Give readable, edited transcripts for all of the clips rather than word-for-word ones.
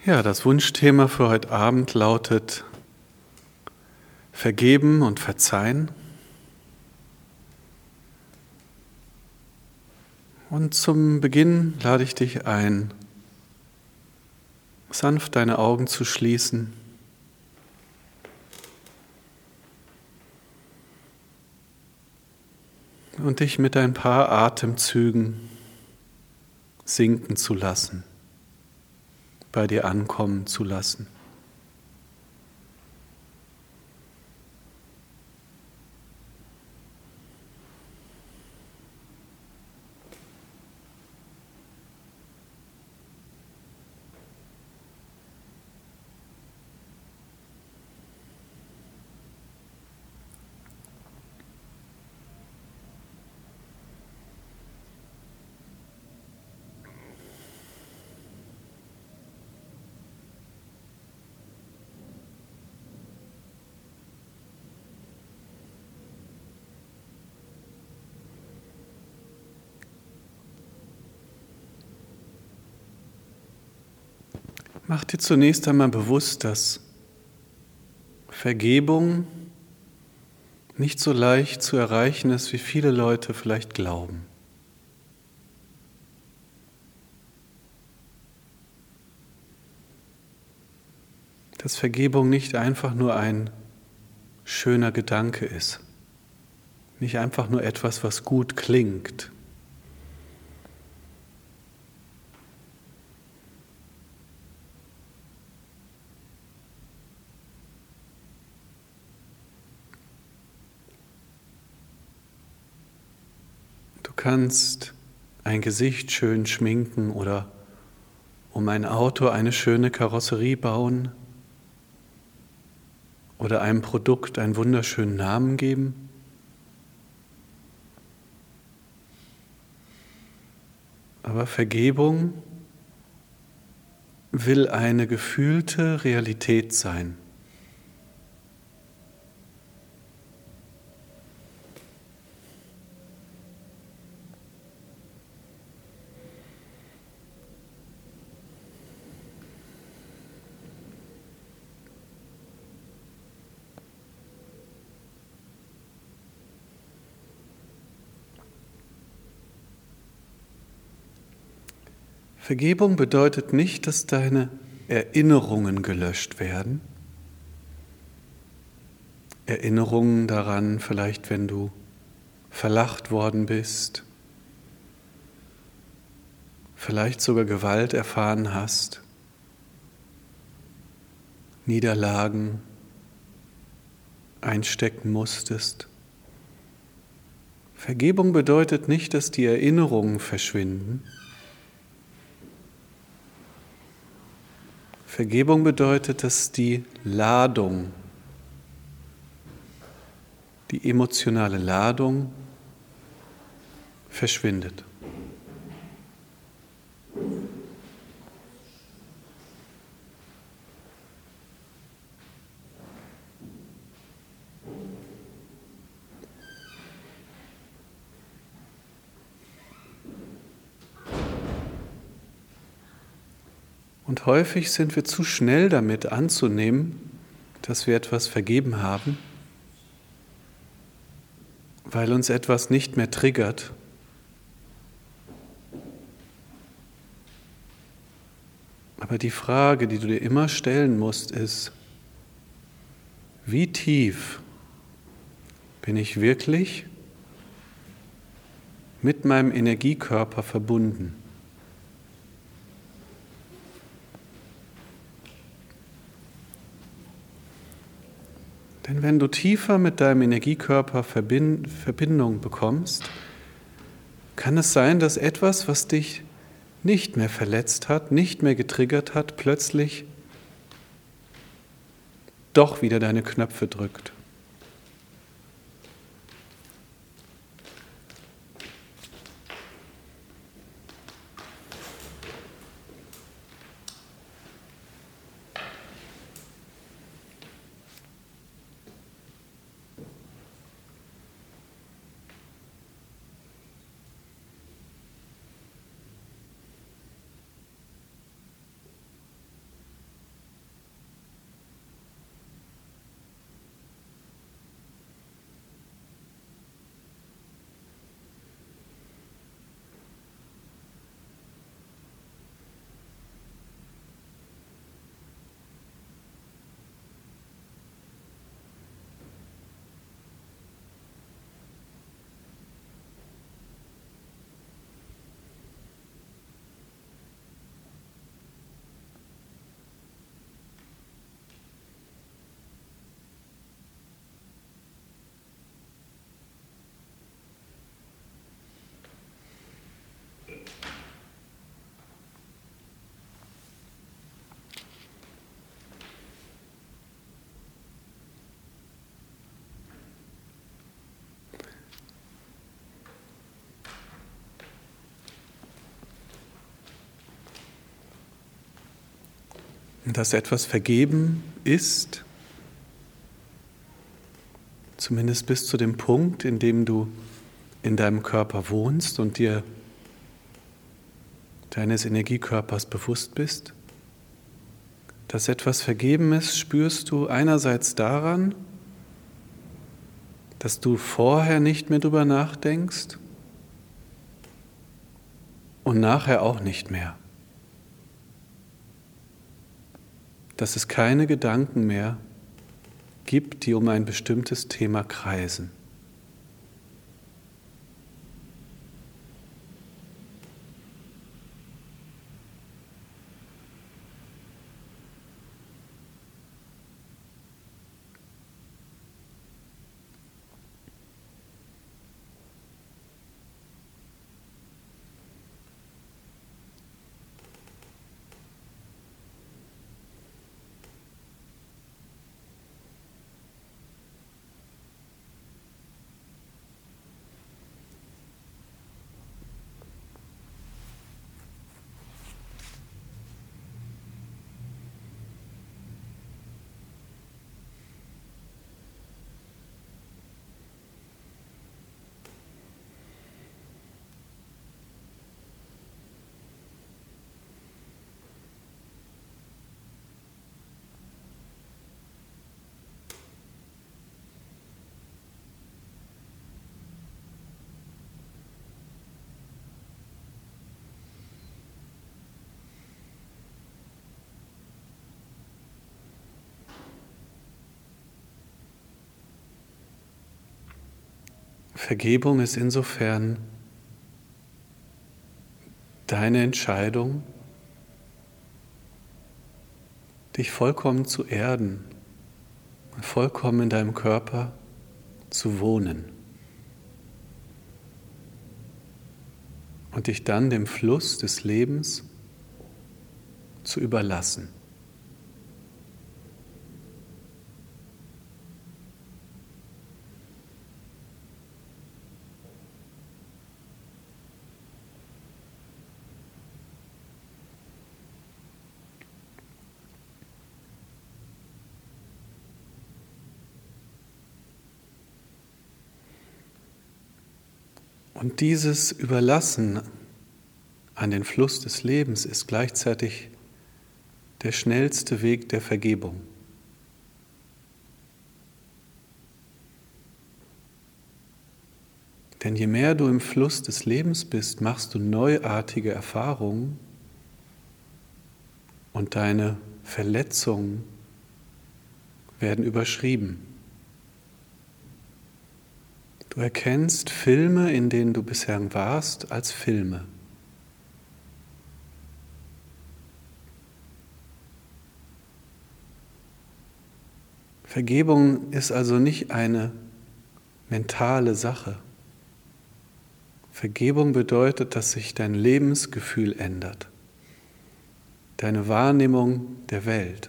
Ja, das Wunschthema für heute Abend lautet Vergeben und Verzeihen. Und zum Beginn lade ich dich ein, sanft deine Augen zu schließen und dich mit ein paar Atemzügen sinken zu lassen, bei dir ankommen zu lassen. Mach dir zunächst einmal bewusst, dass Vergebung nicht so leicht zu erreichen ist, wie viele Leute vielleicht glauben. Dass Vergebung nicht einfach nur ein schöner Gedanke ist, nicht einfach nur etwas, was gut klingt. Du kannst ein Gesicht schön schminken oder um ein Auto eine schöne Karosserie bauen oder einem Produkt einen wunderschönen Namen geben. Aber Vergebung will eine gefühlte Realität sein. Vergebung bedeutet nicht, dass deine Erinnerungen gelöscht werden. Erinnerungen daran, vielleicht wenn du verlacht worden bist, vielleicht sogar Gewalt erfahren hast, Niederlagen einstecken musstest. Vergebung bedeutet nicht, dass die Erinnerungen verschwinden. Vergebung bedeutet, dass die Ladung, die emotionale Ladung verschwindet. Und häufig sind wir zu schnell damit anzunehmen, dass wir etwas vergeben haben, weil uns etwas nicht mehr triggert. Aber die Frage, die du dir immer stellen musst, ist, wie tief bin ich wirklich mit meinem Energiekörper verbunden? Denn wenn du tiefer mit deinem Energiekörper Verbindung bekommst, kann es sein, dass etwas, was dich nicht mehr verletzt hat, nicht mehr getriggert hat, plötzlich doch wieder deine Knöpfe drückt. dass etwas vergeben ist, zumindest bis zu dem Punkt, in dem du in deinem Körper wohnst und dir deines Energiekörpers bewusst bist. Dass etwas vergeben ist, spürst du einerseits daran, dass du vorher nicht mehr drüber nachdenkst und nachher auch nicht mehr. Dass es keine Gedanken mehr gibt, die um ein bestimmtes Thema kreisen. Vergebung ist insofern deine Entscheidung, dich vollkommen zu erden, vollkommen in deinem Körper zu wohnen und dich dann dem Fluss des Lebens zu überlassen. Und dieses Überlassen an den Fluss des Lebens ist gleichzeitig der schnellste Weg der Vergebung. Denn je mehr du im Fluss des Lebens bist, machst du neuartige Erfahrungen und deine Verletzungen werden überschrieben. Du erkennst Filme, in denen du bisher warst, als Filme. Vergebung ist also nicht eine mentale Sache. Vergebung bedeutet, dass sich dein Lebensgefühl ändert, deine Wahrnehmung der Welt.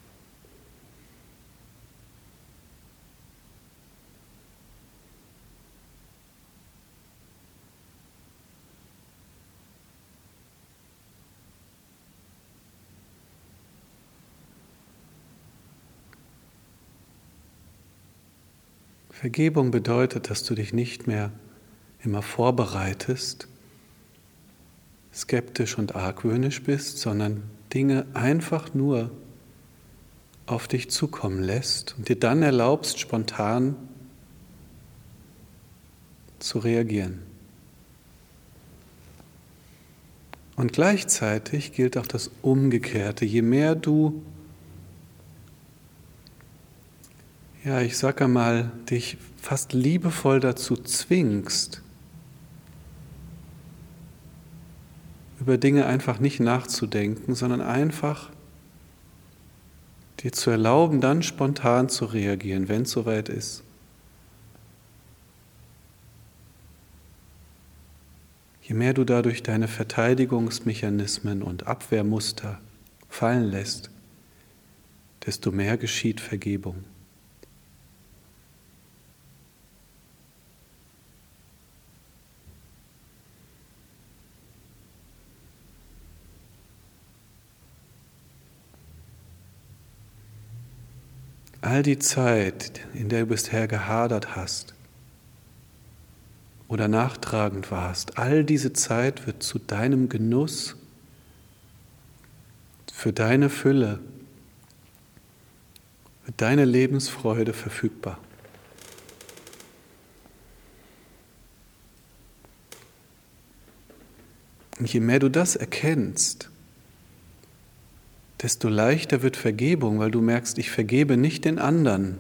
Vergebung bedeutet, dass du dich nicht mehr immer vorbereitest, skeptisch und argwöhnisch bist, sondern Dinge einfach nur auf dich zukommen lässt und dir dann erlaubst, spontan zu reagieren. Und gleichzeitig gilt auch das Umgekehrte. Je mehr du, ich sage einmal, dich fast liebevoll dazu zwingst, über Dinge einfach nicht nachzudenken, sondern einfach dir zu erlauben, dann spontan zu reagieren, wenn es soweit ist. Je mehr du dadurch deine Verteidigungsmechanismen und Abwehrmuster fallen lässt, desto mehr geschieht Vergebung. All die Zeit, in der du bisher gehadert hast oder nachtragend warst, all diese Zeit wird zu deinem Genuss, für deine Fülle, für deine Lebensfreude verfügbar. Und je mehr du das erkennst, desto leichter wird Vergebung, weil du merkst, ich vergebe nicht den anderen.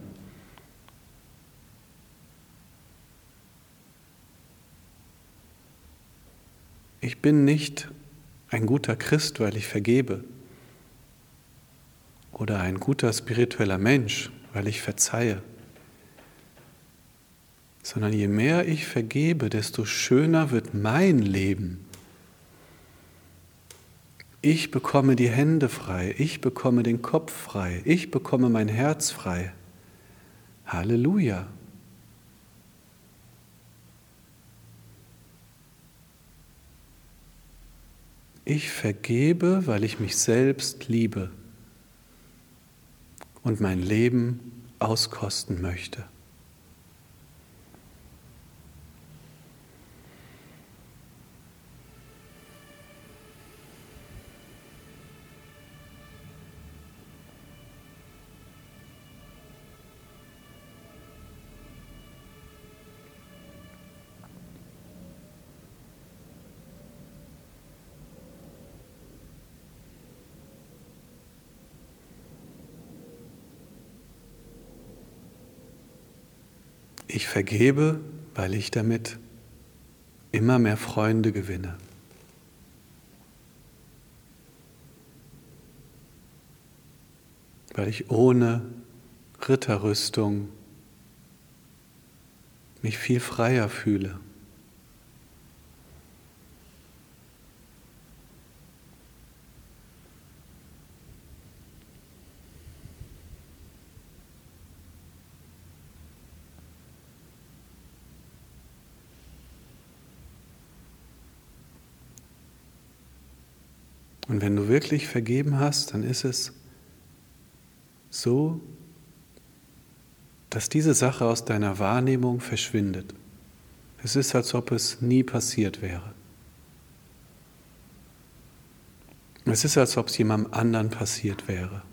Ich bin nicht ein guter Christ, weil ich vergebe. Oder ein guter spiritueller Mensch, weil ich verzeihe. Sondern je mehr ich vergebe, desto schöner wird mein Leben. Ich bekomme die Hände frei, ich bekomme den Kopf frei, ich bekomme mein Herz frei. Halleluja! Ich vergebe, weil ich mich selbst liebe und mein Leben auskosten möchte. Ich vergebe, weil ich damit immer mehr Freunde gewinne. Weil ich ohne Ritterrüstung mich viel freier fühle. Und wenn du wirklich vergeben hast, dann ist es so, dass diese Sache aus deiner Wahrnehmung verschwindet. Es ist, als ob es nie passiert wäre. Es ist, als ob es jemandem anderen passiert wäre.